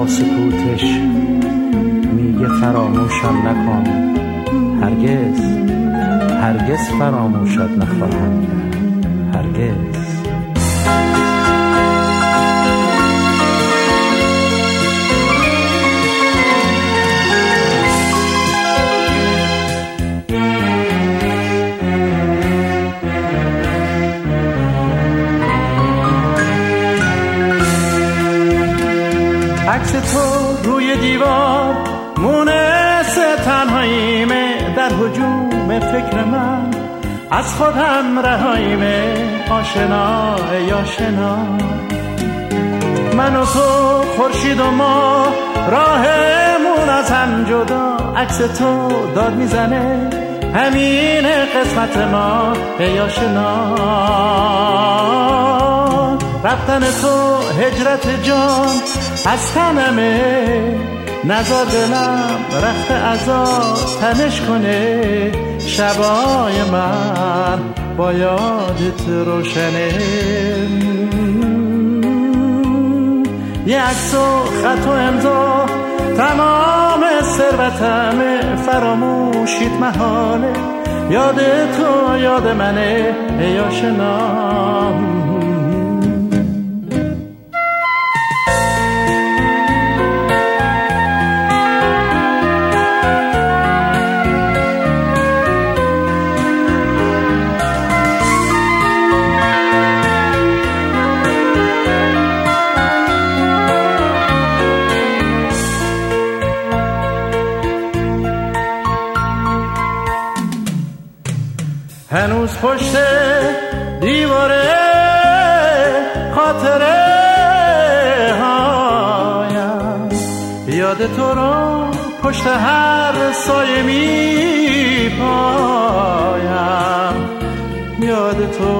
با سکوتش میگه فراموشم نکن، هرگز هرگز فراموشت نخواهم کرد، هرگز. عکس تو روی دیوار مونس تنهاییمه، در هجوم فکر من از خودم رهاییمه. آشنا ای آشنا، من و تو خورشید و ما راهمون از هم جدا. عکس تو داد میزنه همین قسمت ما ای آشنا. رفتن تو هجرت جان از تنمه، نزار دلم رخت عذاب تنش کنه. شبای من با یادت روشنه، یه عکس و خط و امضا تمام ثروتمه. فراموشیت محاله، یاد تو یاد منه ای آشنا. هنوز پشت دیواره خاطره هایم، یاد تو رو پشت هر سایه می پایم. یاد تو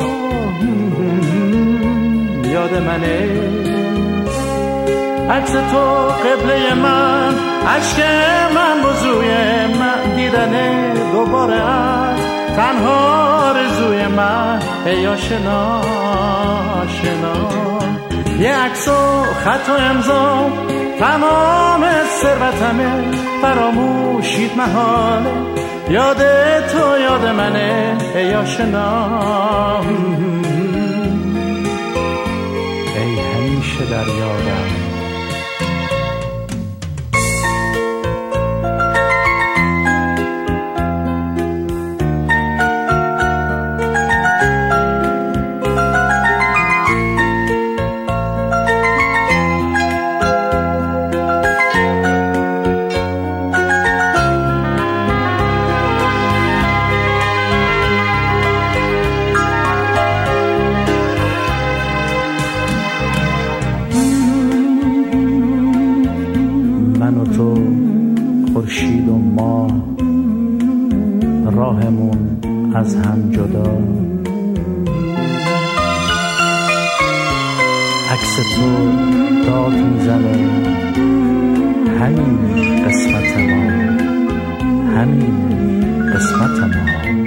یاد منه، عکس تو قبله من، عشق من وضوی من. دیدن دوباره از تنها رزوی من ای آشنا آشنا. یه عکس و خط و امضا تمام ثروتمه. فراموشیت محاله، یاد تو یاد منه ای آشنا. ای همیشه در یادم، خورشید و ما راهمون از هم جدا. عکس تو داد میزنه همین قسمت ما، همین قسمت ما.